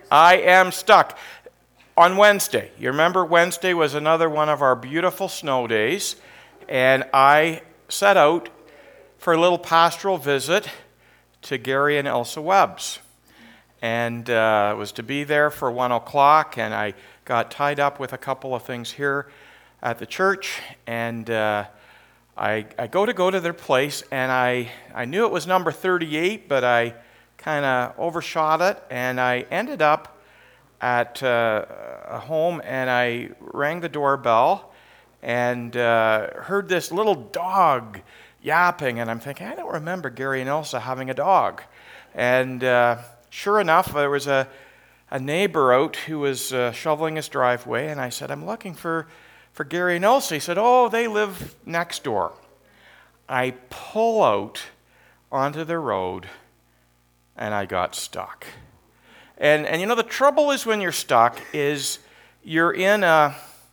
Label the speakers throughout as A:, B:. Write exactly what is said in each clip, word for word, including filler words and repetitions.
A: I am stuck. On Wednesday, you remember Wednesday was another one of our beautiful snow days, and I set out for a little pastoral visit to Gary and Elsa Webb's. And uh, it was to be there for one o'clock, and I got tied up with a couple of things here at the church, and uh, I, I go to go to their place, and I, I knew it was number thirty-eight, but I kind of overshot it, and I ended up at uh, a home, and I rang the doorbell and uh, heard this little dog yapping, and I'm thinking, I don't remember Gary and Elsa having a dog. And uh, sure enough, there was a, a neighbor out who was uh, shoveling his driveway, and I said, I'm looking for, for Gary and Elsa. He said, oh, they live next door. I pull out onto the road, and I got stuck. And, and you know, the trouble is when you're stuck is you're in a,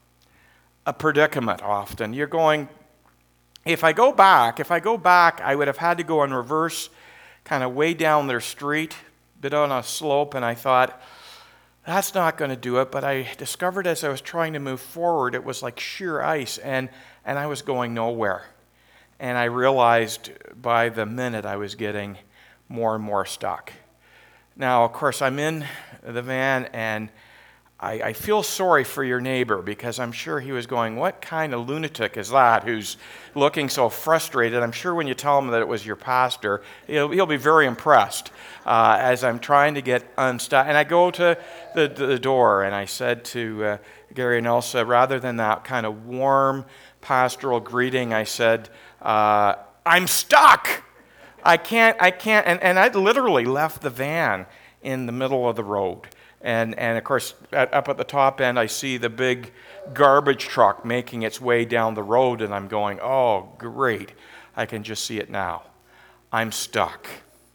A: a predicament often. You're going, if I go back, if I go back, I would have had to go in reverse, kind of way down their street, bit on a slope, and I thought, that's not going to do it. But I discovered as I was trying to move forward, it was like sheer ice, and, and I was going nowhere. And I realized by the minute I was getting more and more stuck. Now, of course, I'm in the van, and I, I feel sorry for your neighbor, because I'm sure he was going, what kind of lunatic is that who's looking so frustrated? I'm sure when you tell him that it was your pastor, he'll, he'll be very impressed uh, as I'm trying to get unstuck. And I go to the, the door, and I said to uh, Gary and Elsa, rather than that kind of warm pastoral greeting, I said, uh, I'm stuck! I can't, I can't, and, and I literally left the van in the middle of the road. And, and of course, at, up at the top end, I see the big garbage truck making its way down the road, and I'm going, oh, great. I can just see it now. I'm stuck.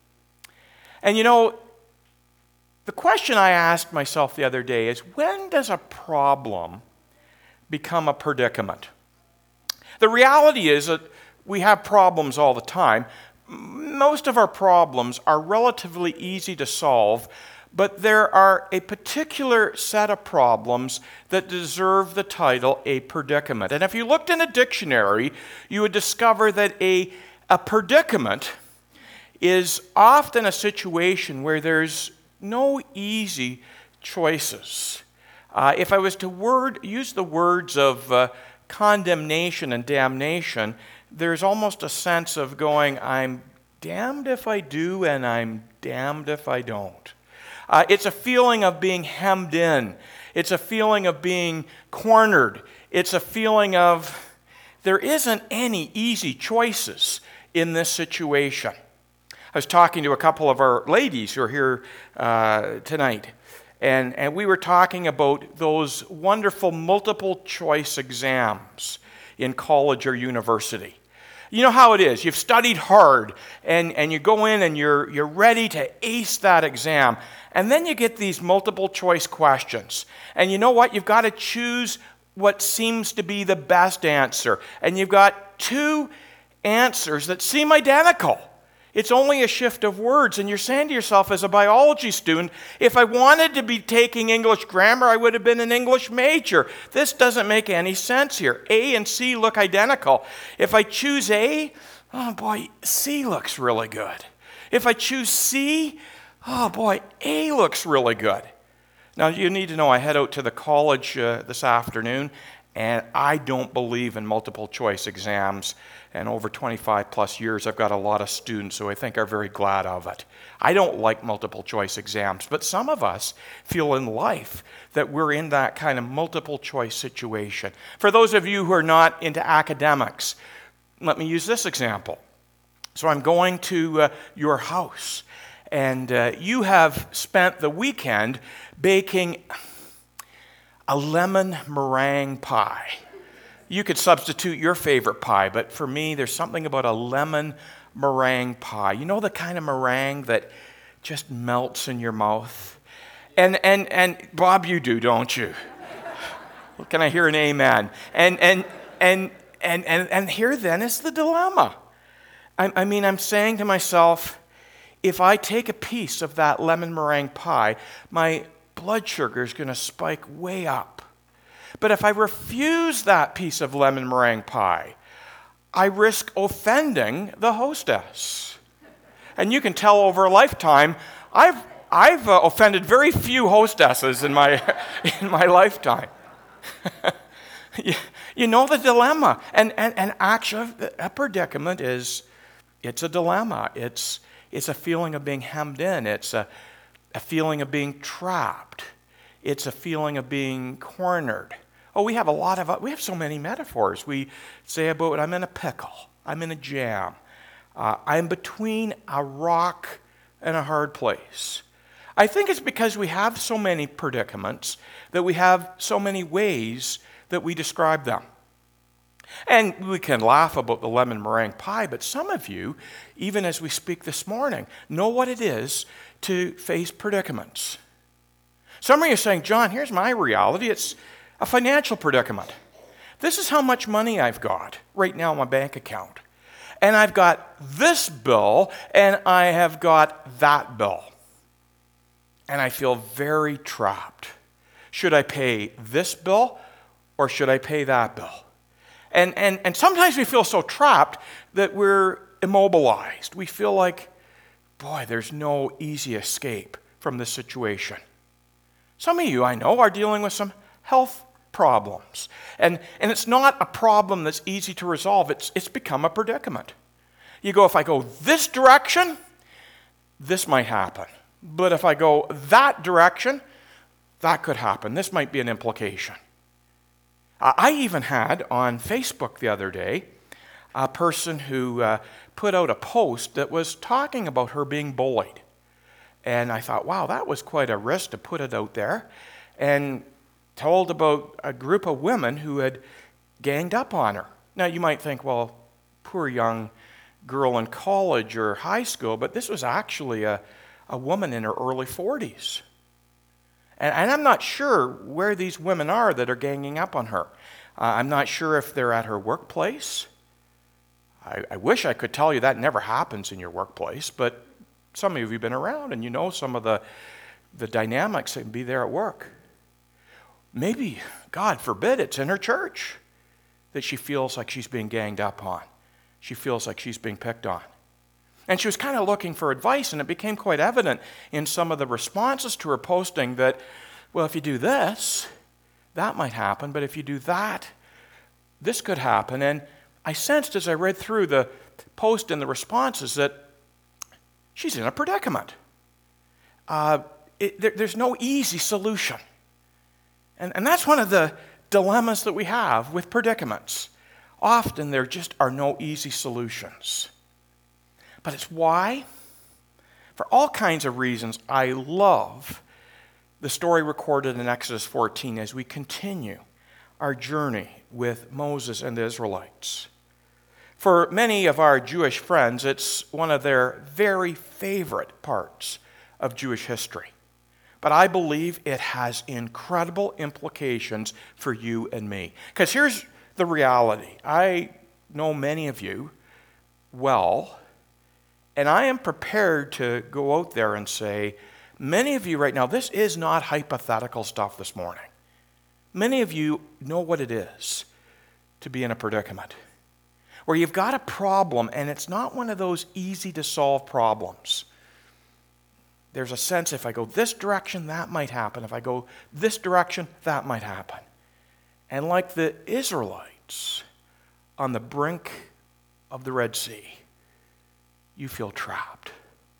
A: And you know, the question I asked myself the other day is, when does a problem become a predicament? The reality is that we have problems all the time. Most of our problems are relatively easy to solve, but there are a particular set of problems that deserve the title a predicament. And if you looked in a dictionary, you would discover that a, a predicament is often a situation where there's no easy choices. Uh, if I was to word, use the words of uh, condemnation and damnation, there's almost a sense of going, I'm damned if I do and I'm damned if I don't. Uh, it's a feeling of being hemmed in. It's a feeling of being cornered. It's a feeling of there isn't any easy choices in this situation. I was talking to a couple of our ladies who are here uh, tonight, and, and we were talking about those wonderful multiple choice exams in college or university. You know how it is. You've studied hard, and, and you go in and you're, you're ready to ace that exam. And then you get these multiple choice questions. And you know what? You've got to choose what seems to be the best answer. And you've got two answers that seem identical. It's only a shift of words, and you're saying to yourself as a biology student, if I wanted to be taking English grammar, I would have been an English major. This doesn't make any sense here. A and C look identical. If I choose A, oh boy, C looks really good. If I choose C, oh boy, A looks really good. Now you need to know I head out to the college uh, this afternoon, and I don't believe in multiple choice exams. And over twenty-five plus years, I've got a lot of students who I think are very glad of it. I don't like multiple choice exams, but some of us feel in life that we're in that kind of multiple choice situation. For those of you who are not into academics, let me use this example. So I'm going to uh, your house, and uh, you have spent the weekend baking a lemon meringue pie. You could substitute your favorite pie, but for me, there's something about a lemon meringue pie. You know the kind of meringue that just melts in your mouth? And and and Bob, you do, don't you? Can I hear an amen? And and and and and, and here then is the dilemma. I, I mean, I'm saying to myself, if I take a piece of that lemon meringue pie, my blood sugar is going to spike way up. But if I refuse that piece of lemon meringue pie, I risk offending the hostess. And you can tell over a lifetime, I've I've uh, offended very few hostesses in my in my lifetime. you, you know the dilemma, and and and actually, a predicament is it's a dilemma. It's it's a feeling of being hemmed in. It's a a feeling of being trapped. It's a feeling of being cornered. Oh, we have a lot of, we have so many metaphors. We say about, I'm in a pickle, I'm in a jam, uh, I'm between a rock and a hard place. I think it's because we have so many predicaments that we have so many ways that we describe them. And we can laugh about the lemon meringue pie, but some of you, even as we speak this morning, know what it is to face predicaments. Some of you are saying, John, here's my reality. It's a financial predicament. This is how much money I've got right now in my bank account. And I've got this bill, and I have got that bill. And I feel very trapped. Should I pay this bill, or should I pay that bill? And, and, and sometimes we feel so trapped that we're immobilized. We feel like, boy, there's no easy escape from this situation. Some of you, I know, are dealing with some health problems. And, and it's not a problem that's easy to resolve. It's, it's become a predicament. You go, if I go this direction, this might happen. But if I go that direction, that could happen. This might be an implication. Uh, I even had on Facebook the other day a person who uh, put out a post that was talking about her being bullied. And I thought, wow, that was quite a risk to put it out there. And told about a group of women who had ganged up on her. Now, you might think, well, poor young girl in college or high school, but this was actually a, a woman in her early forties. And, and I'm not sure where these women are that are ganging up on her. Uh, I'm not sure if they're at her workplace. I, I wish I could tell you that never happens in your workplace, but some of you have been around and you know some of the, the dynamics that can be there at work. Maybe, God forbid, it's in her church that she feels like she's being ganged up on. She feels like she's being picked on. And she was kind of looking for advice, and it became quite evident in some of the responses to her posting that, well, if you do this, that might happen, but if you do that, this could happen. And I sensed as I read through the post and the responses that she's in a predicament. Uh, it, there, there's no easy solution. And, and that's one of the dilemmas that we have with predicaments. Often there just are no easy solutions. But it's why, for all kinds of reasons, I love the story recorded in Exodus fourteen as we continue our journey with Moses and the Israelites. For many of our Jewish friends, it's one of their very favorite parts of Jewish history. But I believe it has incredible implications for you and me. Because here's the reality. I know many of you well, and I am prepared to go out there and say, many of you right now, this is not hypothetical stuff this morning. Many of you know what it is to be in a predicament, where you've got a problem, and it's not one of those easy-to-solve problems. There's a sense, if I go this direction, that might happen. If I go this direction, that might happen. And like the Israelites on the brink of the Red Sea, you feel trapped.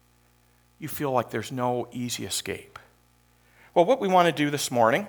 A: You feel like there's no easy escape. Well, what we want to do this morning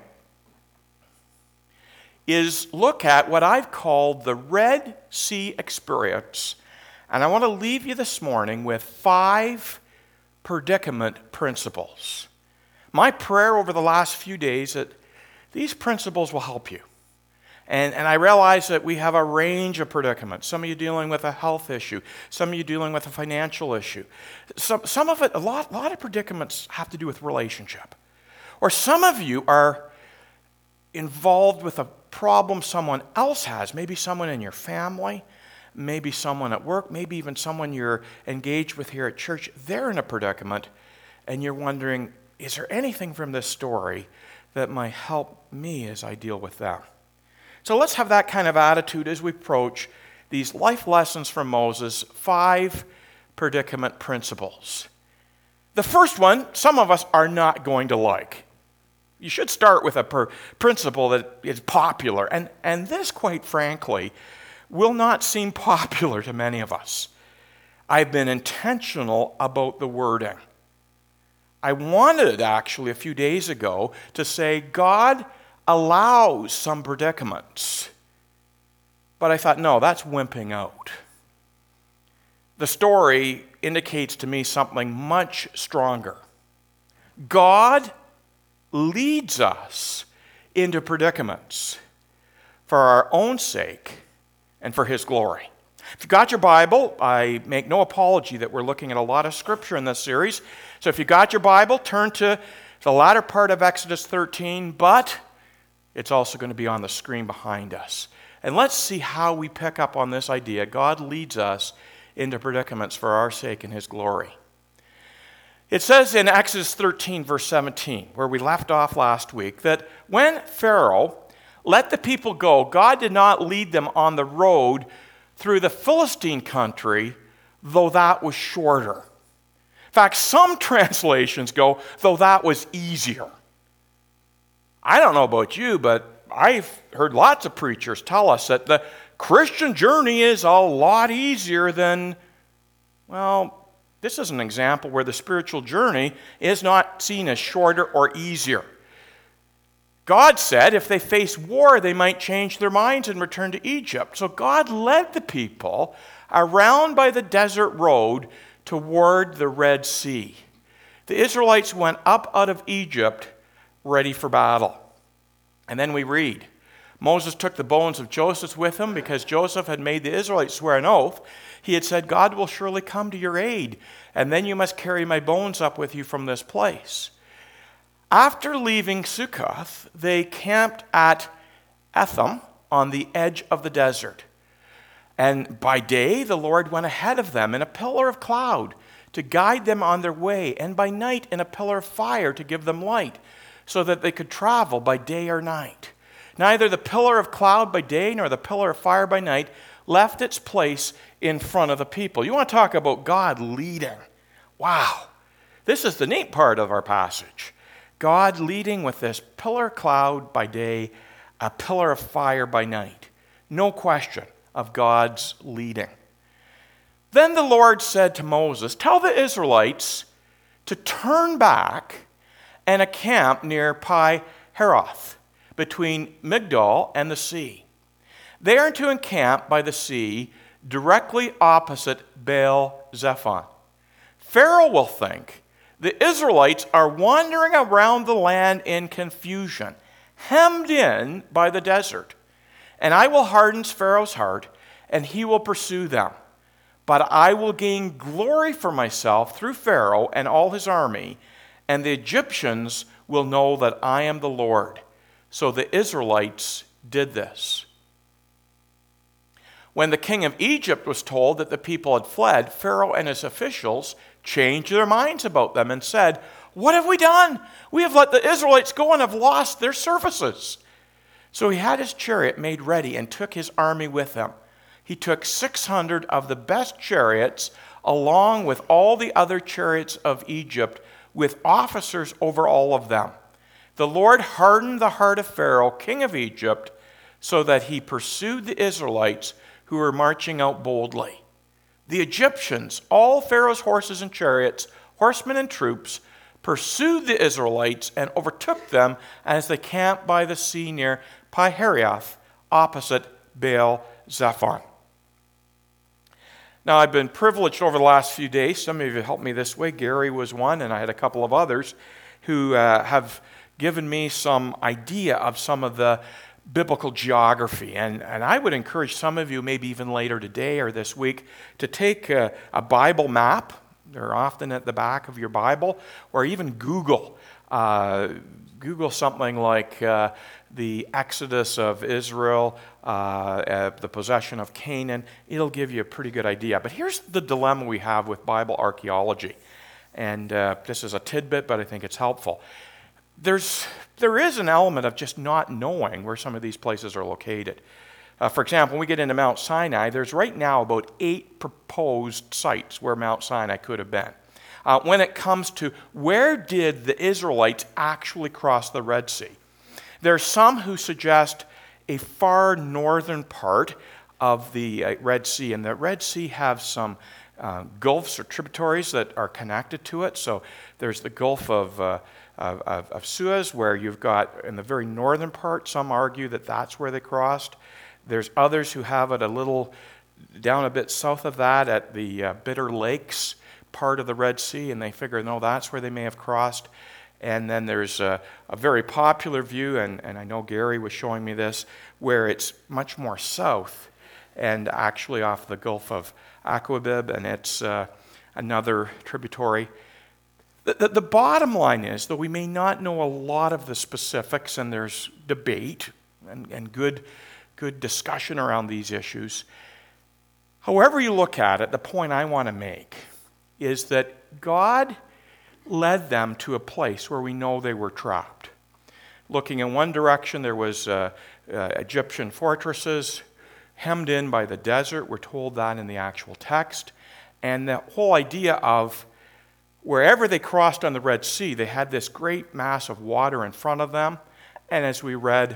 A: is look at what I've called the Red Sea experience. And I want to leave you this morning with five predicament principles. My prayer over the last few days that these principles will help you. And, and I realize that we have a range of predicaments. Some of you dealing with a health issue. Some of you dealing with a financial issue. Some, some of it, a lot, a lot of predicaments have to do with relationship. Or some of you are involved with a problem someone else has. Maybe someone in your family. Maybe someone at work, maybe even someone you're engaged with here at church, they're in a predicament, and you're wondering, is there anything from this story that might help me as I deal with them? So let's have that kind of attitude as we approach these life lessons from Moses, five predicament principles. The first one, some of us are not going to like. You should start with a per- principle that is popular. And, and this, quite frankly, will not seem popular to many of us. I've been intentional about the wording. I wanted, actually, a few days ago to say God allows some predicaments. But I thought, no, that's wimping out. The story indicates to me something much stronger. God leads us into predicaments for our own sake and for His glory. If you've got your Bible, I make no apology that we're looking at a lot of Scripture in this series. So if you've got your Bible, turn to the latter part of Exodus thirteen, but it's also going to be on the screen behind us. And let's see how we pick up on this idea. God leads us into predicaments for our sake and His glory. It says in Exodus thirteen, verse seventeen, where we left off last week, that when Pharaoh let the people go, God did not lead them on the road through the Philistine country, though that was shorter. In fact, some translations go, though that was easier. I don't know about you, but I've heard lots of preachers tell us that the Christian journey is a lot easier than, well, this is an example where the spiritual journey is not seen as shorter or easier. God said if they face war, they might change their minds and return to Egypt. So God led the people around by the desert road toward the Red Sea. The Israelites went up out of Egypt ready for battle. And then we read, Moses took the bones of Joseph with him because Joseph had made the Israelites swear an oath. He had said, God will surely come to your aid, and then you must carry my bones up with you from this place. After leaving Succoth, they camped at Etham on the edge of the desert. And by day, the Lord went ahead of them in a pillar of cloud to guide them on their way, and by night in a pillar of fire to give them light, so that they could travel by day or night. Neither the pillar of cloud by day nor the pillar of fire by night left its place in front of the people. You want to talk about God leading? Wow. This is the neat part of our passage. God leading with this pillar of cloud by day, a pillar of fire by night. No question of God's leading. Then the Lord said to Moses, tell the Israelites to turn back and encamp near Pi-Hahiroth, between Migdol and the sea. They are to encamp by the sea directly opposite Baal-zephon. Pharaoh will think the Israelites are wandering around the land in confusion, hemmed in by the desert. And I will harden Pharaoh's heart, and he will pursue them. But I will gain glory for myself through Pharaoh and all his army, and the Egyptians will know that I am the Lord. So the Israelites did this. When the king of Egypt was told that the people had fled, Pharaoh and his officials changed their minds about them and said, what have we done? We have let the Israelites go and have lost their services. So he had his chariot made ready and took his army with him. He took six hundred of the best chariots, along with all the other chariots of Egypt, with officers over all of them. The Lord hardened the heart of Pharaoh, king of Egypt, so that he pursued the Israelites who were marching out boldly. The Egyptians, all Pharaoh's horses and chariots, horsemen and troops, pursued the Israelites and overtook them as they camped by the sea near Pi-Hahiroth, opposite Baal-zephon. Now, I've been privileged over the last few days. Some of you have helped me this way. Gary was one, and I had a couple of others who uh, have given me some idea of some of the biblical geography. And, and I would encourage some of you, maybe even later today or this week, to take a, a Bible map. They're often at the back of your Bible, or even Google. Uh, Google something like uh, the Exodus of Israel, uh, uh, the possession of Canaan. It'll give you a pretty good idea. But here's the dilemma we have with Bible archaeology. And uh, this is a tidbit, but I think it's helpful. There's, there is an element of just not knowing where some of these places are located. Uh, for example, when we get into Mount Sinai, there's right now about eight proposed sites where Mount Sinai could have been. Uh, when it comes to where did the Israelites actually cross the Red Sea, there are some who suggest a far northern part of the uh, Red Sea, and the Red Sea have some uh, gulfs or tributaries that are connected to it. So there's the Gulf of, uh, of, of Suez, where you've got in the very northern part, some argue that that's where they crossed. There's others who have it a little down a bit south of that at the uh, Bitter Lakes part of the Red Sea, and they figure, no, that's where they may have crossed. And then there's a, a very popular view, and, and I know Gary was showing me this, where it's much more south and actually off the Gulf of Aqaba, and it's uh, another tributary. The, the, the bottom line is, though we may not know a lot of the specifics, and there's debate and, and good good discussion around these issues. However you look at it, the point I want to make is that God led them to a place where we know they were trapped. Looking in one direction, there was uh, uh, Egyptian fortresses hemmed in by the desert. We're told that in the actual text. And the whole idea of wherever they crossed on the Red Sea, they had this great mass of water in front of them. And as we read,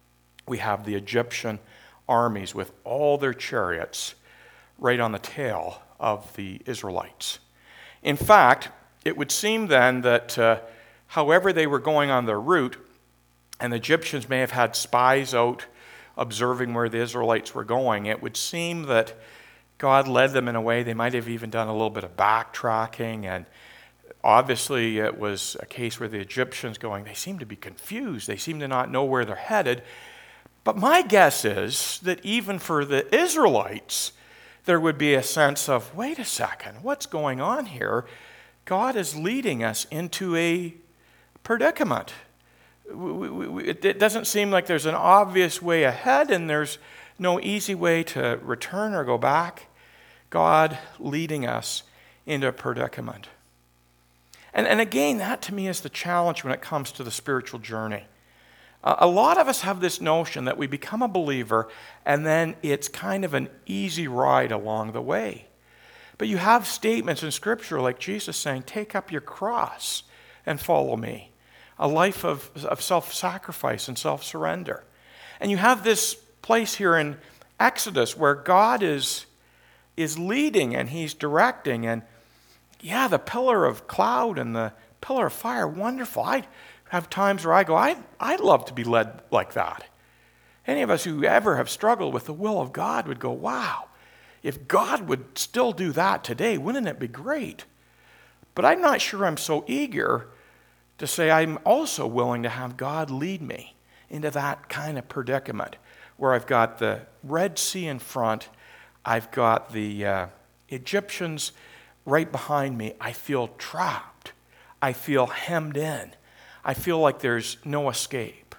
A: we have the Egyptian armies with all their chariots right on the tail of the Israelites. In fact, it would seem then that uh, however they were going on their route, and the Egyptians may have had spies out observing where the Israelites were going, it would seem that God led them in a way they might have even done a little bit of backtracking, and obviously it was a case where the Egyptians going, they seem to be confused, they seem to not know where they're headed. But my guess is that even for the Israelites, there would be a sense of, wait a second, what's going on here? God is leading us into a predicament. It doesn't seem like there's an obvious way ahead, and there's no easy way to return or go back. God leading us into a predicament. And, and again, that to me is the challenge when it comes to the spiritual journey. A lot of us have this notion that we become a believer and then it's kind of an easy ride along the way. But you have statements in Scripture like Jesus saying, take up your cross and follow me. A life of, of self-sacrifice and self-surrender. And you have this place here in Exodus where God is, is leading and He's directing. And yeah, the pillar of cloud and the pillar of fire, wonderful. I have times where I go, I'd, I'd love to be led like that. Any of us who ever have struggled with the will of God would go, wow, if God would still do that today, wouldn't it be great? But I'm not sure I'm so eager to say I'm also willing to have God lead me into that kind of predicament where I've got the Red Sea in front, I've got the uh, Egyptians right behind me. I feel trapped. I feel hemmed in. I feel like there's no escape.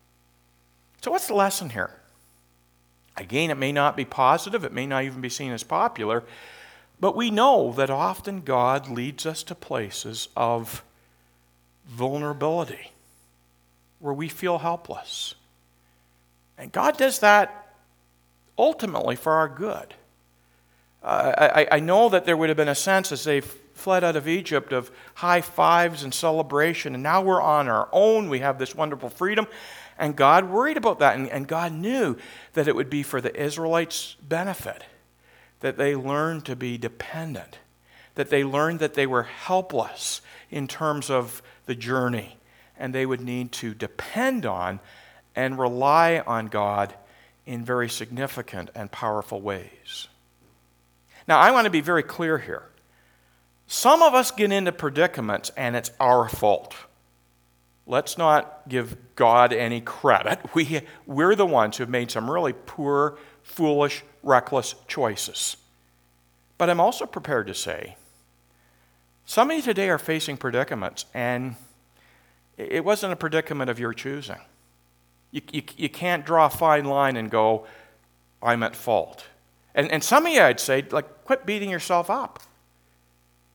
A: So what's the lesson here? Again, it may not be positive, it may not even be seen as popular, but we know that often God leads us to places of vulnerability, where we feel helpless. And God does that ultimately for our good. Uh, I, I know that there would have been a sense as they fled out of Egypt of high fives and celebration, and now we're on our own, we have this wonderful freedom, and God worried about that, and, and God knew that it would be for the Israelites' benefit, that they learned to be dependent, that they learned that they were helpless in terms of the journey, and they would need to depend on and rely on God in very significant and powerful ways. Now, I want to be very clear here. Some of us get into predicaments and it's our fault. Let's not give God any credit. We, we're the ones who have made some really poor, foolish, reckless choices. But I'm also prepared to say, some of you today are facing predicaments, and it wasn't a predicament of your choosing. You, you, you can't draw a fine line and go, I'm at fault. And, and some of you, I'd say, like, quit beating yourself up.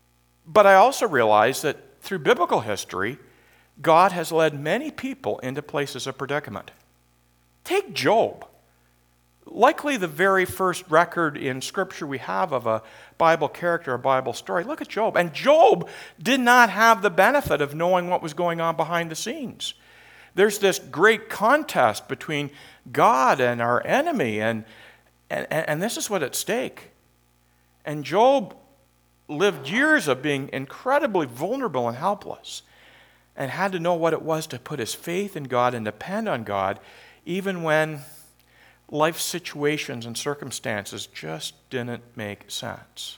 A: But I also realize that through biblical history, God has led many people into places of predicament. Take Job. Likely the very first record in Scripture we have of a Bible character, a Bible story. Look at Job. And Job did not have the benefit of knowing what was going on behind the scenes. There's this great contest between God and our enemy, and, and, and this is what's at stake. And Job lived years of being incredibly vulnerable and helpless, and had to know what it was to put his faith in God and depend on God, even when life situations and circumstances just didn't make sense.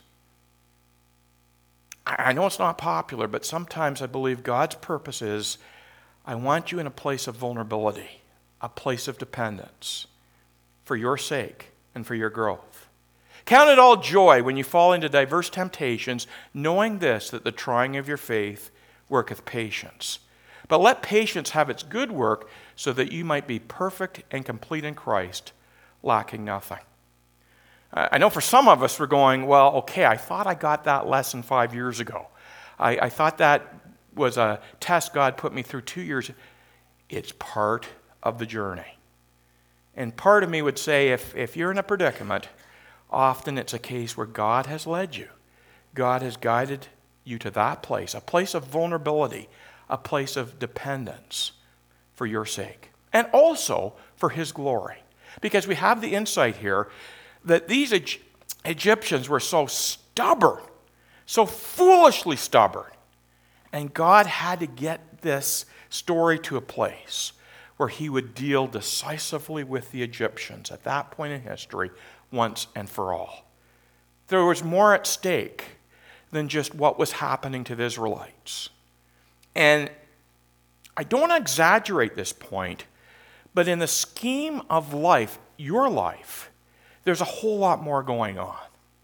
A: I know it's not popular, but sometimes I believe God's purpose is, I want you in a place of vulnerability, a place of dependence, for your sake and for your growth. Count it all joy when you fall into diverse temptations, knowing this, that the trying of your faith worketh patience. But let patience have its good work, so that you might be perfect and complete in Christ, lacking nothing. I know for some of us we're going, well, okay, I thought I got that lesson five years ago. I, I thought that was a test God put me through two years. It's part of the journey. And part of me would say, if, if you're in a predicament, often it's a case where God has led you. God has guided you to that place, a place of vulnerability, a place of dependence for your sake, and also for His glory. Because we have the insight here that these Egyptians were so stubborn, so foolishly stubborn, and God had to get this story to a place where He would deal decisively with the Egyptians at that point in history once and for all. There was more at stake than just what was happening to the Israelites. And I don't want to exaggerate this point, but in the scheme of life, your life, there's a whole lot more going on.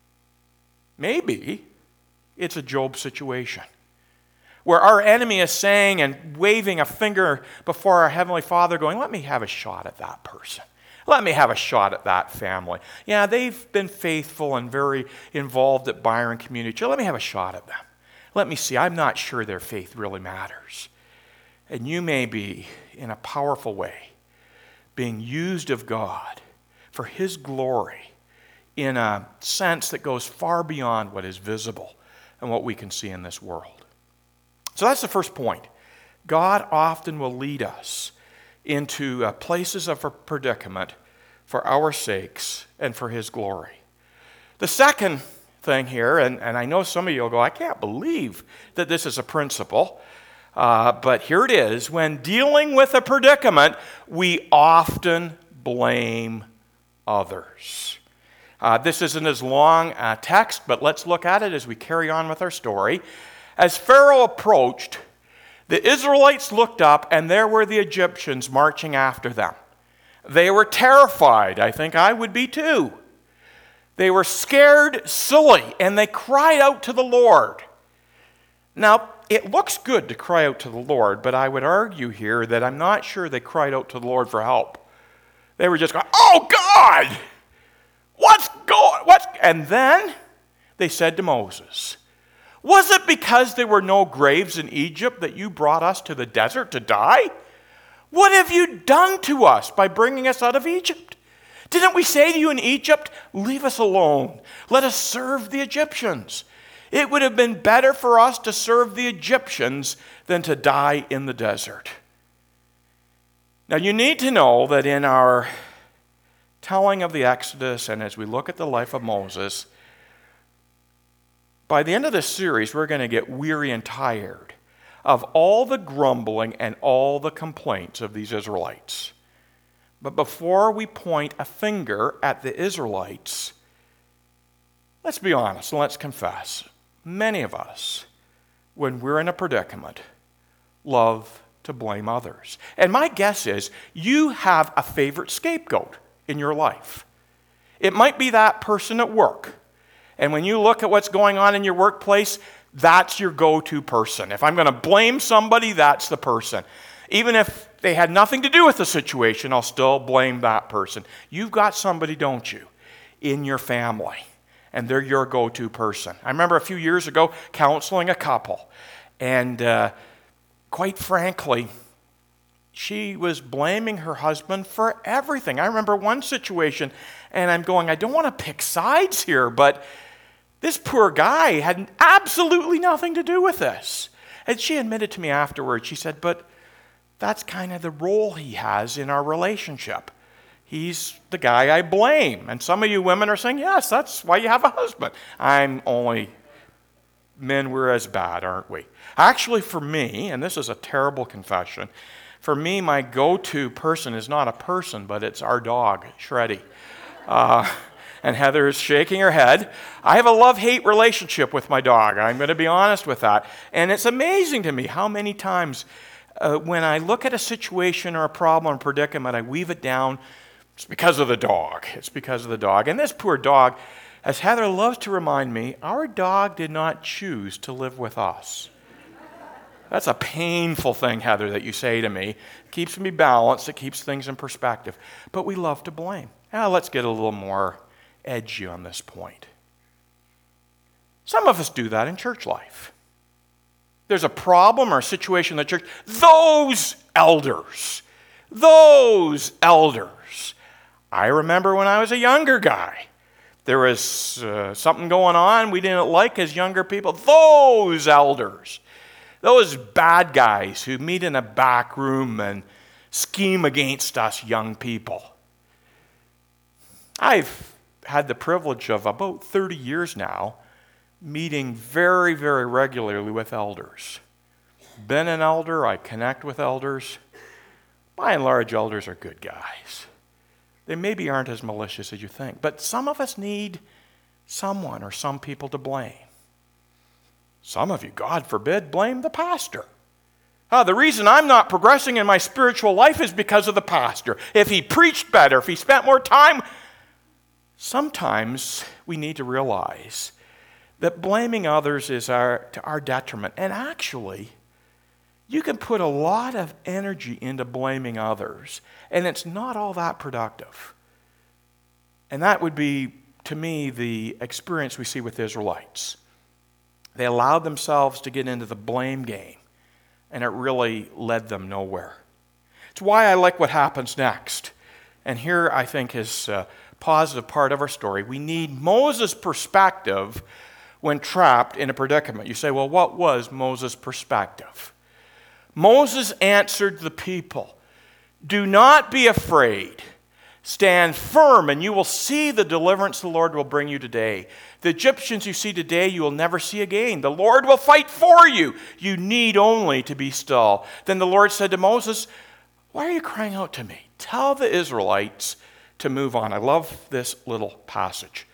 A: Maybe it's a Job situation, where our enemy is saying and waving a finger before our Heavenly Father going, let me have a shot at that person. Let me have a shot at that family. Yeah, they've been faithful and very involved at Byron Community Church. Let me have a shot at them. Let me see. I'm not sure their faith really matters. And you may be, in a powerful way, being used of God for His glory in a sense that goes far beyond what is visible and what we can see in this world. So that's the first point. God often will lead us into uh, places of predicament for our sakes and for His glory. The second thing here, and, and I know some of you will go, I can't believe that this is a principle, uh, but here it is. When dealing with a predicament, we often blame others. Uh, this isn't as long a text, but let's look at it as we carry on with our story. As Pharaoh approached, the Israelites looked up, and there were the Egyptians marching after them. They were terrified. I think I would be too. They were scared silly, and they cried out to the Lord. Now, it looks good to cry out to the Lord, but I would argue here that I'm not sure they cried out to the Lord for help. They were just going, oh God, what's going, what's, and then they said to Moses, was it because there were no graves in Egypt that you brought us to the desert to die? What have you done to us by bringing us out of Egypt? Didn't we say to you in Egypt, leave us alone, let us serve the Egyptians? It would have been better for us to serve the Egyptians than to die in the desert. Now you need to know that in our telling of the Exodus and as we look at the life of Moses, by the end of this series, we're going to get weary and tired of all the grumbling and all the complaints of these Israelites. But before we point a finger at the Israelites, let's be honest and let's confess. Many of us, when we're in a predicament, love to blame others. And my guess is you have a favorite scapegoat in your life. It might be that person at work. And when you look at what's going on in your workplace, that's your go-to person. If I'm going to blame somebody, that's the person. Even if they had nothing to do with the situation, I'll still blame that person. You've got somebody, don't you, in your family. and they're your go-to person. I remember a few years ago counseling a couple, and uh, quite frankly, she was blaming her husband for everything. I remember one situation, and I'm going, I don't want to pick sides here, but this poor guy had absolutely nothing to do with this. And she admitted to me afterwards, she said, but that's kind of the role he has in our relationship. He's the guy I blame. And some of you women are saying, yes, that's why you have a husband. I'm only, men, we're as bad, aren't we? Actually, for me, and this is a terrible confession, for me, my go-to person is not a person, but it's our dog, Shreddy. Uh, and Heather is shaking her head. I have a love-hate relationship with my dog. I'm going to be honest with that. And it's amazing to me how many times uh, when I look at a situation or a problem or predicament, I weave it down. It's because of the dog. It's because of the dog. And this poor dog, as Heather loves to remind me, our dog did not choose to live with us. That's a painful thing, Heather, that you say to me. It keeps me balanced. It keeps things in perspective. But we love to blame. Now, let's get a little more edgy on this point. Some of us do that in church life. There's a problem or a situation in the church. Those elders. Those elders. I remember when I was a younger guy. There was uh, something going on we didn't like as younger people. Those elders. Those bad guys who meet in a back room and scheme against us young people. I've had the privilege of about thirty years now meeting very, very regularly with elders. Been an elder, I connect with elders. By and large, elders are good guys. They maybe aren't as malicious as you think, but some of us need someone or some people to blame. Some of you, God forbid, blame the pastor. Uh, the reason I'm not progressing in my spiritual life is because of the pastor. If he preached better, if he spent more time. Sometimes we need to realize that blaming others is our, to our detriment. And actually, you can put a lot of energy into blaming others, and it's not all that productive. And that would be, to me, the experience we see with the Israelites. They allowed themselves to get into the blame game, and it really led them nowhere. It's why I like what happens next. And here, I think, is a positive part of our story. We need Moses' perspective when trapped in a predicament. You say, well, what was Moses' perspective? Moses answered the people, do not be afraid. Stand firm, and you will see the deliverance the Lord will bring you today. The Egyptians you see today, you will never see again. The Lord will fight for you. You need only to be still. Then the Lord said to Moses, why are you crying out to me? Tell the Israelites to move on. I love this little passage.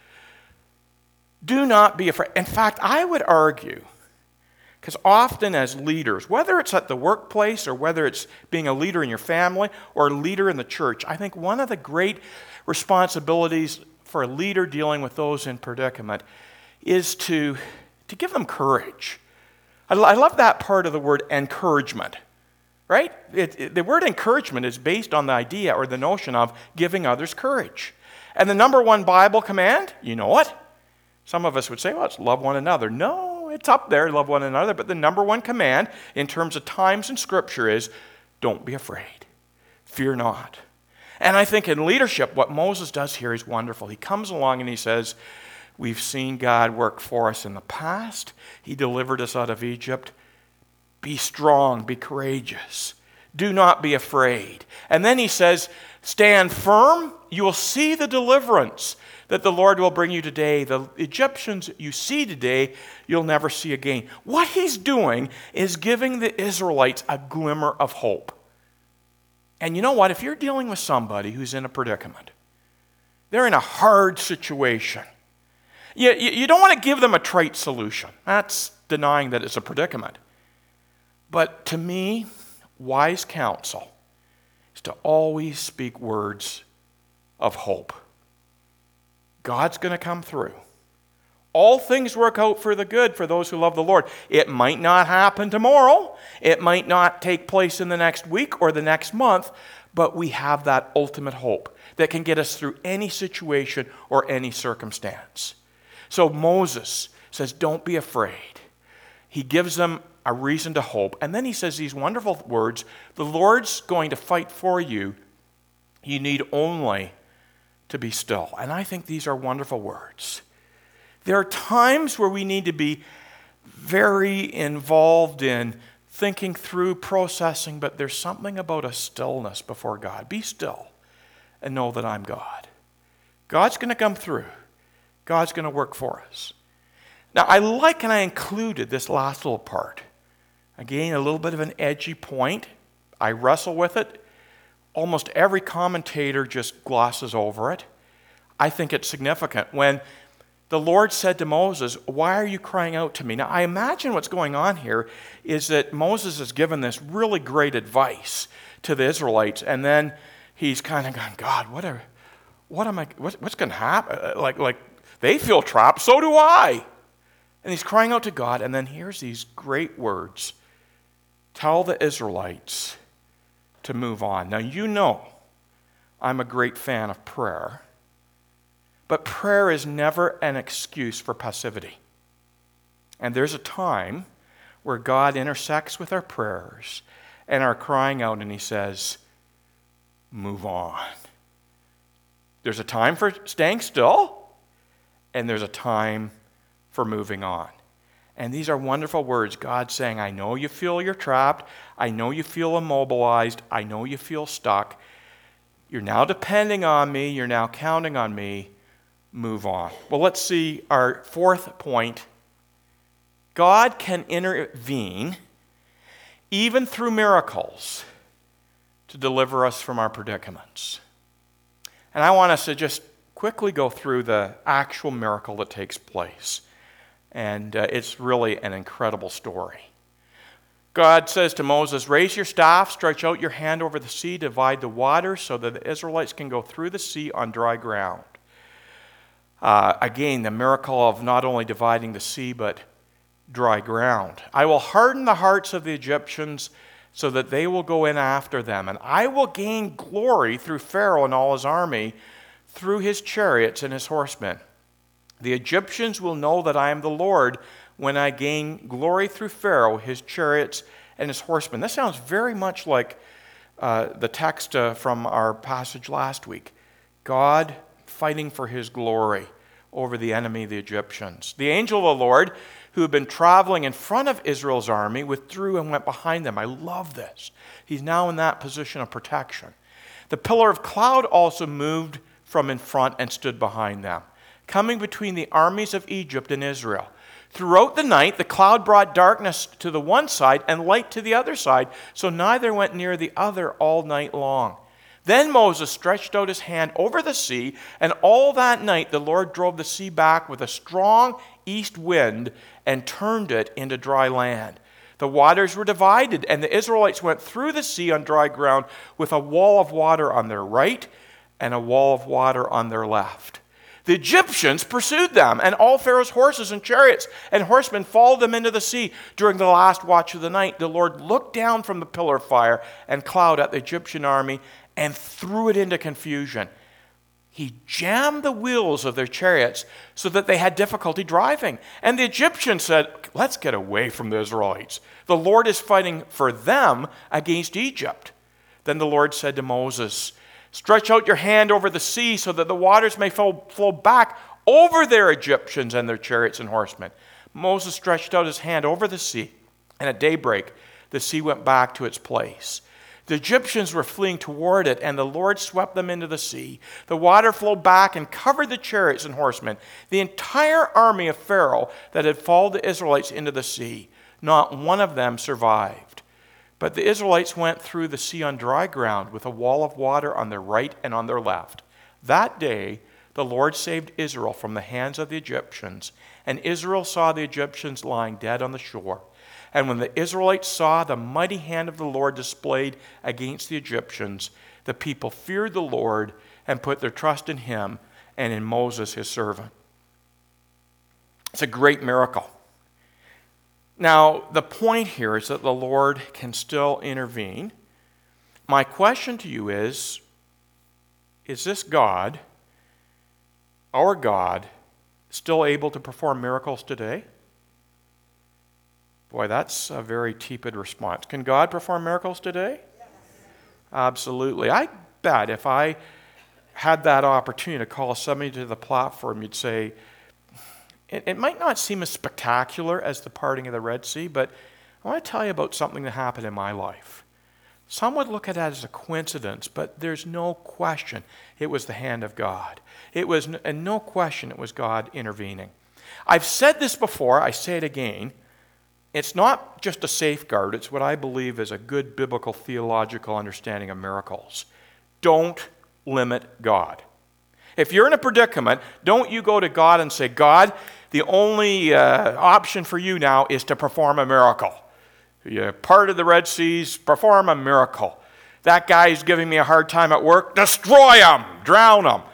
A: Do not be afraid. In fact, I would argue, because often as leaders, whether it's at the workplace or whether it's being a leader in your family or a leader in the church, I think one of the great responsibilities for a leader dealing with those in predicament is to, to give them courage. I, I love that part of the word encouragement, right? It, it, the word encouragement is based on the idea or the notion of giving others courage. And the number one Bible command, you know what? Some of us would say, well, it's love one another. No, it's up there, love one another. But the number one command in terms of times in Scripture is, don't be afraid. Fear not. And I think in leadership, what Moses does here is wonderful. He comes along and he says, we've seen God work for us in the past. He delivered us out of Egypt. Be strong, be courageous. Do not be afraid. And then he says, stand firm. You will see the deliverance that the Lord will bring you today. The Egyptians you see today, you'll never see again. What he's doing is giving the Israelites a glimmer of hope. And you know what? If you're dealing with somebody who's in a predicament, they're in a hard situation, you, you, you don't want to give them a trite solution. That's denying that it's a predicament. But to me, wise counsel is to always speak words of hope. God's going to come through. All things work out for the good for those who love the Lord. It might not happen tomorrow. It might not take place in the next week or the next month, but we have that ultimate hope that can get us through any situation or any circumstance. So Moses says, don't be afraid. He gives them a reason to hope. And then he says these wonderful words, the Lord's going to fight for you. You need only to be still. And I think these are wonderful words. There are times where we need to be very involved in thinking through, processing, but there's something about a stillness before God. Be still and know that I'm God. God's going to come through. God's going to work for us. Now, I like and I included this last little part. Again, a little bit of an edgy point. I wrestle with it. Almost every commentator just glosses over it. I think it's significant. When the Lord said to Moses, why are you crying out to me? Now, I imagine what's going on here is that Moses has given this really great advice to the Israelites, and then he's kind of going, God, what are, what am I, what, what's going to happen? Like, like they feel trapped, so do I. And he's crying out to God, and then here's these great words. Tell the Israelites to move on. Now, you know I'm a great fan of prayer, but prayer is never an excuse for passivity. And there's a time where God intersects with our prayers and our crying out, and he says, move on. There's a time for staying still, and there's a time for moving on. And these are wonderful words. God saying, I know you feel you're trapped. I know you feel immobilized. I know you feel stuck. You're now depending on me. You're now counting on me. Move on. Well, let's see our fourth point. God can intervene even through miracles to deliver us from our predicaments. And I want us to just quickly go through the actual miracle that takes place. And uh, it's really an incredible story. God says to Moses, raise your staff, stretch out your hand over the sea, divide the water so that the Israelites can go through the sea on dry ground. Uh, again, the miracle of not only dividing the sea, but dry ground. I will harden the hearts of the Egyptians so that they will go in after them. And I will gain glory through Pharaoh and all his army, through his chariots and his horsemen. The Egyptians will know that I am the Lord when I gain glory through Pharaoh, his chariots, and his horsemen. This sounds very much like uh, the text uh, from our passage last week. God fighting for his glory over the enemy, the Egyptians. The angel of the Lord, who had been traveling in front of Israel's army, withdrew and went behind them. I love this. He's now in that position of protection. The pillar of cloud also moved from in front and stood behind them, coming between the armies of Egypt and Israel. Throughout the night, the cloud brought darkness to the one side and light to the other side, so neither went near the other all night long. Then Moses stretched out his hand over the sea, and all that night the Lord drove the sea back with a strong east wind and turned it into dry land. The waters were divided, and the Israelites went through the sea on dry ground with a wall of water on their right and a wall of water on their left. The Egyptians pursued them, and all Pharaoh's horses and chariots and horsemen followed them into the sea. During the last watch of the night, the Lord looked down from the pillar of fire and cloud at the Egyptian army and threw it into confusion. He jammed the wheels of their chariots so that they had difficulty driving. And the Egyptians said, let's get away from the Israelites. The Lord is fighting for them against Egypt. Then the Lord said to Moses, stretch out your hand over the sea so that the waters may flow, flow back over their Egyptians and their chariots and horsemen. Moses stretched out his hand over the sea, and at daybreak the sea went back to its place. The Egyptians were fleeing toward it, and the Lord swept them into the sea. The water flowed back and covered the chariots and horsemen. The entire army of Pharaoh that had followed the Israelites into the sea, not one of them survived. But the Israelites went through the sea on dry ground with a wall of water on their right and on their left. That day, the Lord saved Israel from the hands of the Egyptians, and Israel saw the Egyptians lying dead on the shore. And when the Israelites saw the mighty hand of the Lord displayed against the Egyptians, the people feared the Lord and put their trust in him and in Moses, his servant. It's a great miracle. Now, the point here is that the Lord can still intervene. My question to you is, is this God, our God, still able to perform miracles today? Boy, that's a very tepid response. Can God perform miracles today? Yes. Absolutely. I bet if I had that opportunity to call somebody to the platform, you'd say, it, it might not seem as spectacular as the parting of the Red Sea, but I want to tell you about something that happened in my life. Some would look at that as a coincidence, but there's no question it was the hand of God. It was, and no question it was God intervening. I've said this before, I say it again. It's not just a safeguard, it's what I believe is a good biblical theological understanding of miracles. Don't limit God. If you're in a predicament, don't you go to God and say, God, the only uh, option for you now is to perform a miracle. You parted the Red Seas, perform a miracle. That guy's giving me a hard time at work, destroy him, drown him.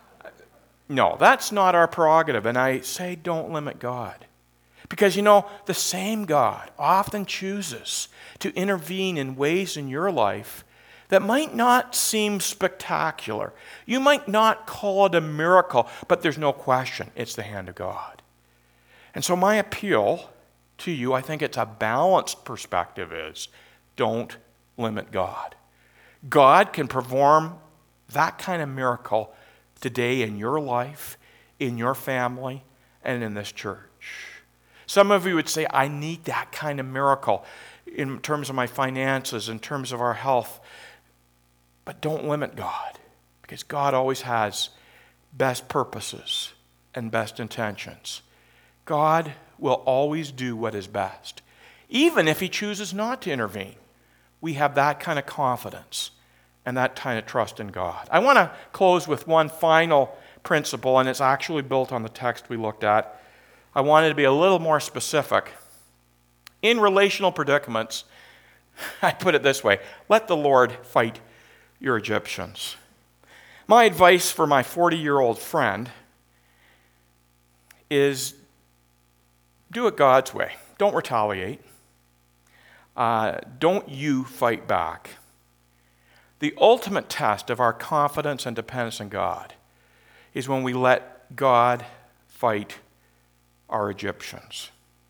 A: No, that's not our prerogative, and I say don't limit God. Because, you know, the same God often chooses to intervene in ways in your life that might not seem spectacular. You might not call it a miracle, but there's no question it's the hand of God. And so my appeal to you, I think it's a balanced perspective, is don't limit God. God can perform that kind of miracle today in your life, in your family, and in this church. Some of you would say, I need that kind of miracle in terms of my finances, in terms of our health. But don't limit God, because God always has best purposes and best intentions. God will always do what is best, even if he chooses not to intervene. We have that kind of confidence and that kind of trust in God. I want to close with one final principle, and it's actually built on the text we looked at. I wanted to be a little more specific. In relational predicaments, I put it this way, let the Lord fight your Egyptians. My advice for my forty-year-old friend is do it God's way. Don't retaliate. Uh, don't you fight back. The ultimate test of our confidence and dependence in God is when we let God fight our Egyptians.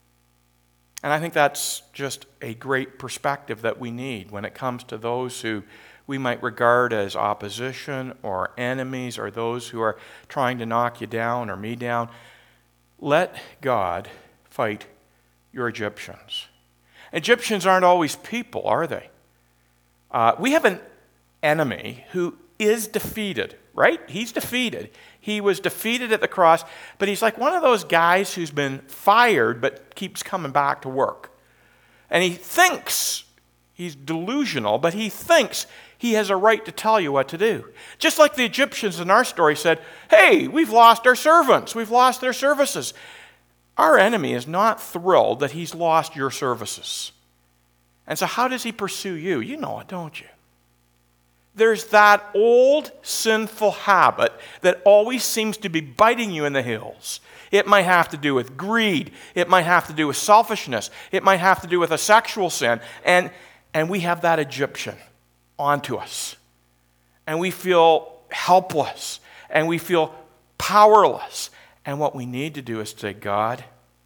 A: And I think that's just a great perspective that we need when it comes to those who we might regard as opposition or enemies, or those who are trying to knock you down or me down. Let God fight your Egyptians. Egyptians aren't always people, are they? Uh, we have an enemy who is defeated, right? He's defeated. He was defeated at the cross, but he's like one of those guys who's been fired but keeps coming back to work. And he thinks, he's delusional, but he thinks he has a right to tell you what to do. Just like the Egyptians in our story said, hey, we've lost our servants. We've lost their services. Our enemy is not thrilled that he's lost your services. And so how does he pursue you? You know it, don't you? There's that old sinful habit that always seems to be biting you in the heels. It might have to do with greed. It might have to do with selfishness. It might have to do with a sexual sin. And, and we have that Egyptian onto us. And we feel helpless. And we feel powerless. And what we need to do is say, God,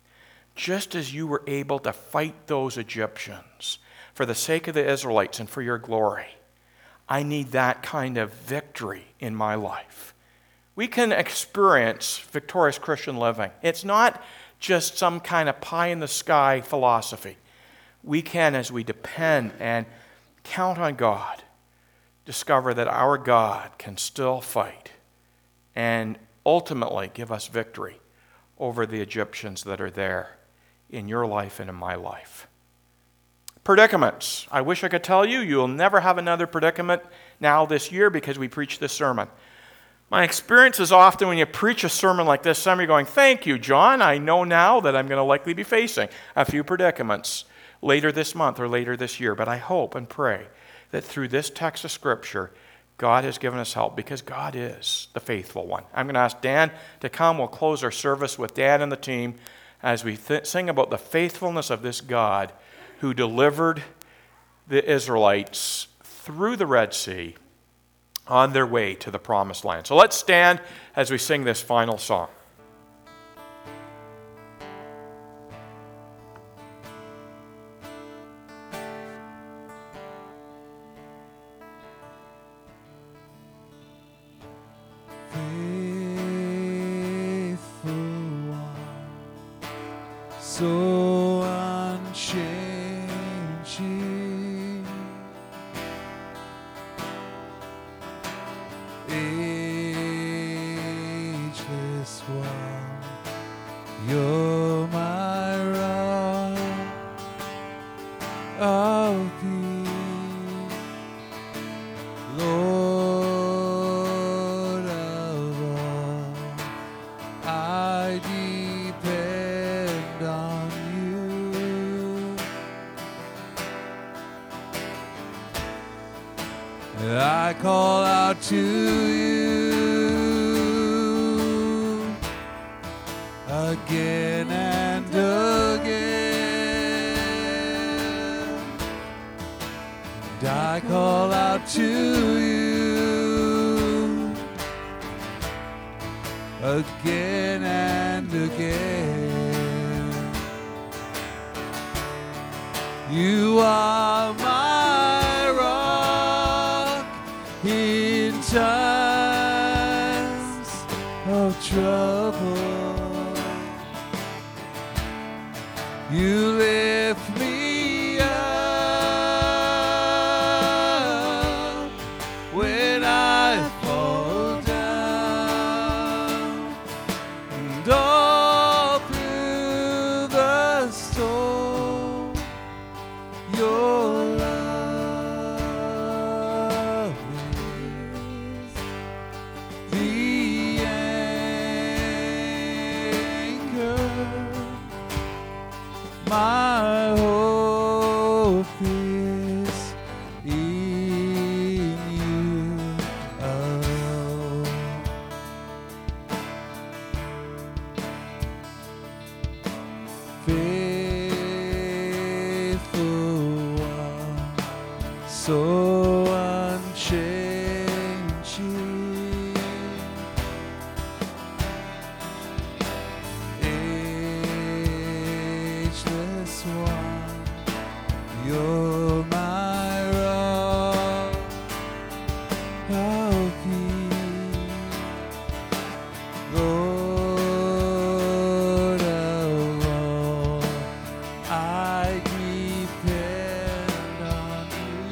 A: just as you were able to fight those Egyptians for the sake of the Israelites and for your glory, I need that kind of victory in my life. We can experience victorious Christian living. It's not just some kind of pie-in-the-sky philosophy. We can, as we depend and count on God, discover that our God can still fight and ultimately give us victory over the Egyptians that are there in your life and in my life. Predicaments. I wish I could tell you, you'll never have another predicament now this year because we preached this sermon. My experience is often when you preach a sermon like this, some of you are going, thank you, John. I know now that I'm going to likely be facing a few predicaments later this month or later this year. But I hope and pray that through this text of Scripture, God has given us help because God is the faithful one. I'm going to ask Dan to come. We'll close our service with Dan and the team as we th- sing about the faithfulness of this God who delivered the Israelites through the Red Sea on their way to the Promised Land. So let's stand as we sing this final song.
B: Ageless One, You're my rock of peace, Lord of all. I depend on you. I call out to you again and again. And I call out to you again and again. You are my rock in times of trouble. You lift me up when I fall down, and all through the storm, your love is the anchor. My hope is in you alone. Faithful One, so unchanging, Ageless One, You're my rock of peace, Lord of all. I depend on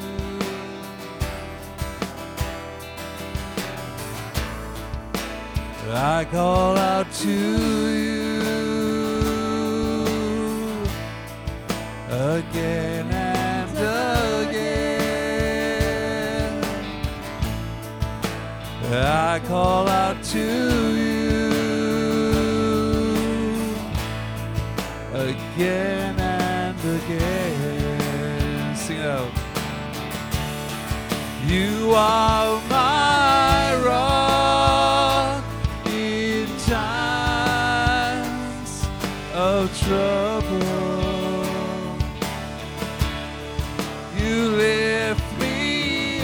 B: you. I call out to you again and again. I call out to you again and again. Sing it out. You are my rock in times of trouble. You lift me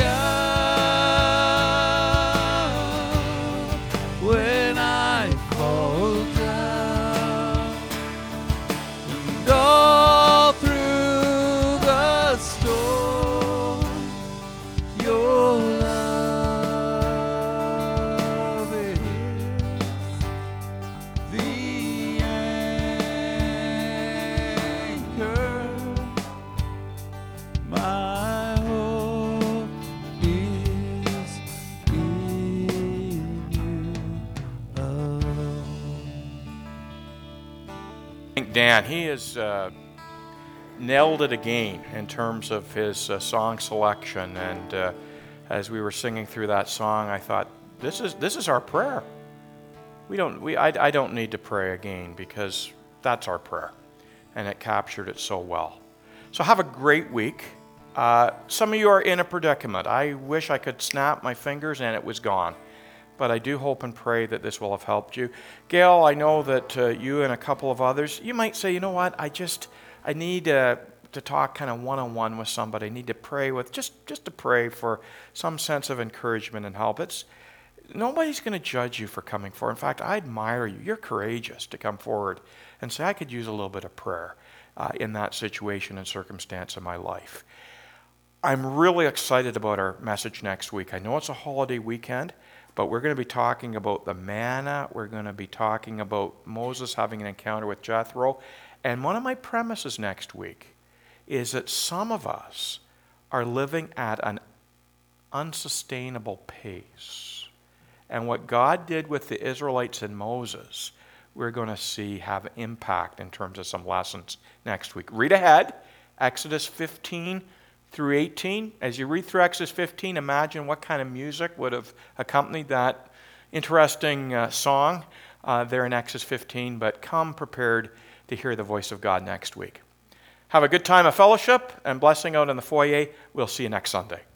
B: up when I fall down, and all through the storm, your love is the anchor. My hope is in you alone.
A: I think Dan, he has uh, nailed it again in terms of his uh, song selection. And uh, as we were singing through that song, I thought, this is this is our prayer. We don't. We. I, I don't need to pray again because that's our prayer, and it captured it so well. So have a great week. Uh, some of you are in a predicament. I wish I could snap my fingers and it was gone. But I do hope and pray that this will have helped you. Gail, I know that uh, you and a couple of others, you might say, you know what, I just, I need uh, to talk kind of one-on-one with somebody. I need to pray with, just, just to pray for some sense of encouragement and help. It's, nobody's going to judge you for coming forward. In fact, I admire you. You're courageous to come forward and say, I could use a little bit of prayer uh, in that situation and circumstance in my life. I'm really excited about our message next week. I know it's a holiday weekend, but we're going to be talking about the manna. We're going to be talking about Moses having an encounter with Jethro. And one of my premises next week is that some of us are living at an unsustainable pace. And what God did with the Israelites and Moses, we're going to see have impact in terms of some lessons next week. Read ahead, Exodus fifteen through eighteen. As you read through Exodus fifteen, imagine what kind of music would have accompanied that interesting uh, song uh, there in Exodus fifteen. But come prepared to hear the voice of God next week. Have a good time of fellowship and blessing out in the foyer. We'll see you next Sunday.